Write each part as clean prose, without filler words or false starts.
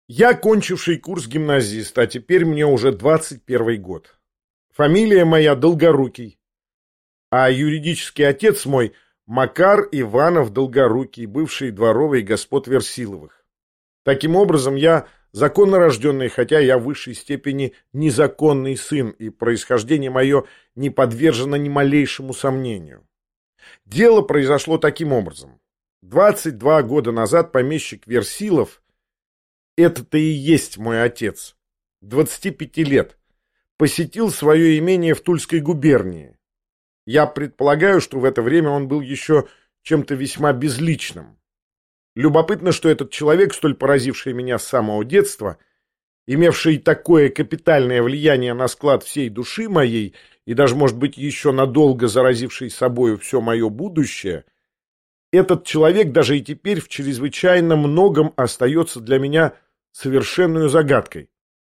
Я кончивший курс гимназист, а теперь мне уже 21 год. Фамилия моя Долгорукий, а юридический отец мой Макар Иванов Долгорукий, бывший дворовый господ Версиловых. Таким образом, я законно рожденный, хотя я в высшей степени незаконный сын, и происхождение мое не подвержено ни малейшему сомнению. Дело произошло таким образом. 22 года назад помещик Версилов, это-то и есть мой отец, 25 лет, посетил свое имение в Тульской губернии. Я предполагаю, что в это время он был еще чем-то весьма безличным. Любопытно, что этот человек, столь поразивший меня с самого детства, имевший такое капитальное влияние на склад всей души моей и даже, может быть, еще надолго заразивший собою все мое будущее, этот человек даже и теперь в чрезвычайно многом остается для меня совершенную загадкой.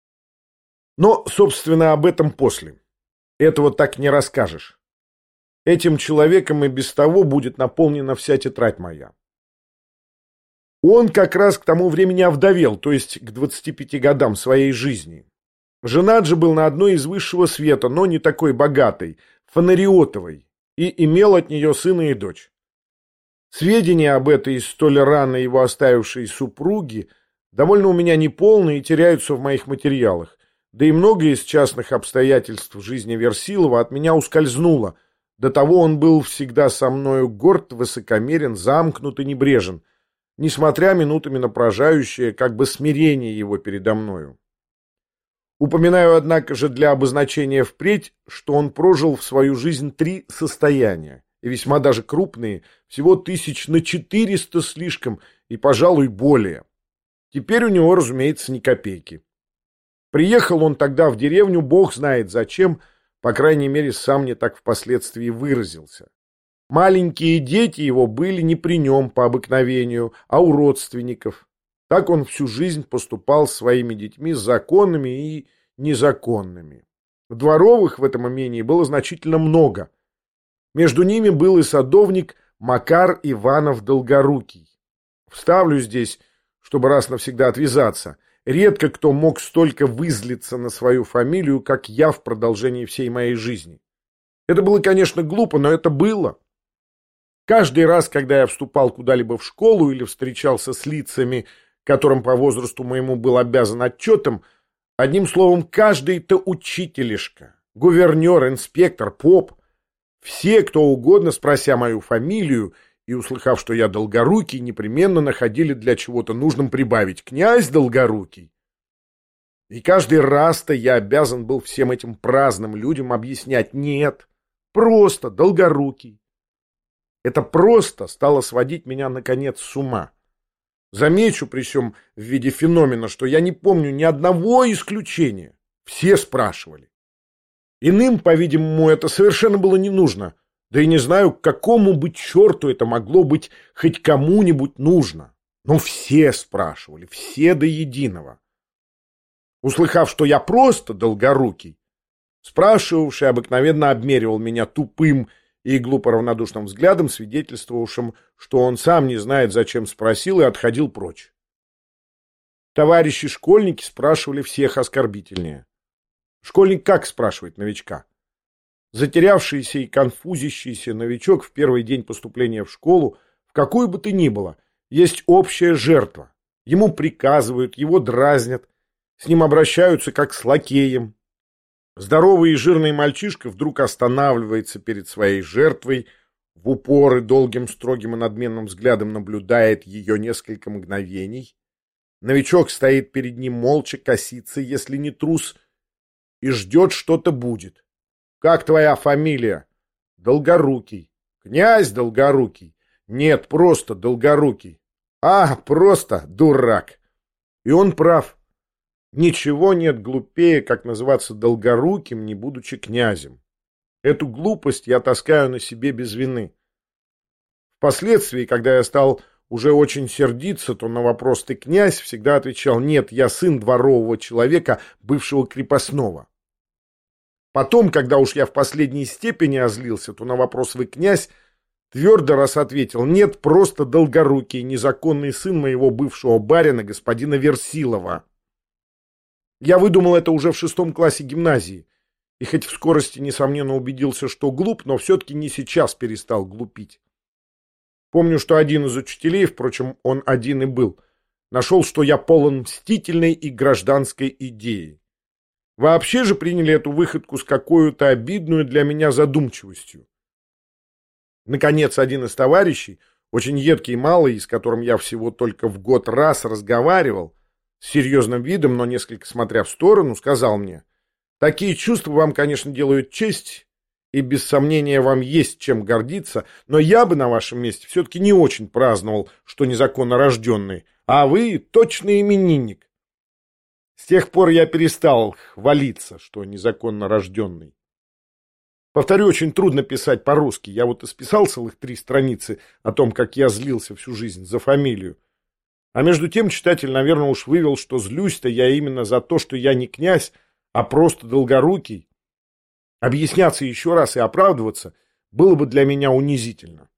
Но, собственно, об этом после. Этого так не расскажешь. Этим человеком и без того будет наполнена вся тетрадь моя. Он как раз к тому времени овдовел, то есть к 25 годам своей жизни. Женат же был на одной из высшего света, но не такой богатой, Фонариотовой, и имел от нее сына и дочь. Сведения об этой столь рано его оставившей супруге довольно у меня неполные и теряются в моих материалах, да и многое из частных обстоятельств жизни Версилова от меня ускользнуло. До того он был всегда со мною горд, высокомерен, замкнут и небрежен, несмотря минутами на поражающее как бы смирение его передо мною. Упоминаю, однако же, для обозначения впредь, что он прожил в свою жизнь 3 состояния, и весьма даже крупные, всего 400 слишком, и, пожалуй, более. Теперь у него, разумеется, ни копейки. Приехал он тогда в деревню, бог знает зачем, по крайней мере, сам не так впоследствии выразился. Маленькие дети его были не при нем по обыкновению, а у родственников. Так он всю жизнь поступал с своими детьми законными и незаконными. Дворовых в этом имении было значительно много. Между ними был и садовник Макар Иванов Долгорукий. Вставлю здесь, чтобы раз навсегда отвязаться. Редко кто мог столько вызлиться на свою фамилию, как я в продолжении всей моей жизни. Это было, конечно, глупо, но это было. Каждый раз, когда я вступал куда-либо в школу или встречался с лицами, которым по возрасту моему был обязан отчетом, одним словом, каждый-то учителишка, гувернер, инспектор, поп, все, кто угодно, спрося мою фамилию и услыхав, что я Долгорукий, непременно находили для чего-то нужным прибавить «князь Долгорукий». И каждый раз-то я обязан был всем этим праздным людям объяснять «нет, просто Долгорукий». Это просто стало сводить меня, наконец, с ума. Замечу при всем в виде феномена, что я не помню ни одного исключения. Все спрашивали. Иным, по-видимому, это совершенно было не нужно. Да и не знаю, к какому бы черту это могло быть хоть кому-нибудь нужно. Но все спрашивали, все до единого. Услыхав, что я просто Долгорукий, спрашивавший обыкновенно обмеривал меня тупым и глупо равнодушным взглядом, свидетельствовавшим, что он сам не знает, зачем спросил, и отходил прочь. Товарищи-школьники спрашивали всех оскорбительнее. Школьник как спрашивает новичка? Затерявшийся и конфузящийся новичок в первый день поступления в школу, в какую бы то ни было, есть общая жертва. Ему приказывают, его дразнят, с ним обращаются как с лакеем. Здоровый и жирный мальчишка вдруг останавливается перед своей жертвой, в упор и долгим, строгим и надменным взглядом наблюдает ее несколько мгновений. Новичок стоит перед ним молча, косится, если не трус, и ждет, что-то будет. «Как твоя фамилия?» «Долгорукий». «Князь Долгорукий?» «Нет, просто Долгорукий». «А, просто дурак». И он прав. Ничего нет глупее, как называться Долгоруким, не будучи князем. Эту глупость я таскаю на себе без вины. Впоследствии, когда я стал уже очень сердиться, то на вопрос «ты князь?» всегда отвечал «нет, я сын дворового человека, бывшего крепостного». Потом, когда уж я в последней степени озлился, то на вопрос «вы князь?» Твердо раз ответил: нет, просто Долгорукий, незаконный сын моего бывшего барина, господина Версилова. Я выдумал это уже в 6 классе гимназии. И хоть в скорости, несомненно, убедился, что глуп, но все-таки не сейчас перестал глупить. Помню, что один из учителей, впрочем, он один и был, нашел, что я полон мстительной и гражданской идеи. Вообще же приняли эту выходку с какой-то обидную для меня задумчивостью. Наконец, один из товарищей, очень едкий малый, с которым я всего только в год раз разговаривал, с серьезным видом, но несколько смотря в сторону, сказал мне: такие чувства вам, конечно, делают честь, и без сомнения вам есть чем гордиться, но я бы на вашем месте все-таки не очень праздновал, что незаконно рожденный, а вы точный именинник. С тех пор я перестал хвалиться, что незаконно рожденный. Повторю, очень трудно писать по-русски. Я вот исписал целых 3 страницы о том, как я злился всю жизнь за фамилию. А между тем читатель, наверное, уж вывел, что злюсь-то я именно за то, что я не князь, а просто Долгорукий. Объясняться еще раз и оправдываться было бы для меня унизительно.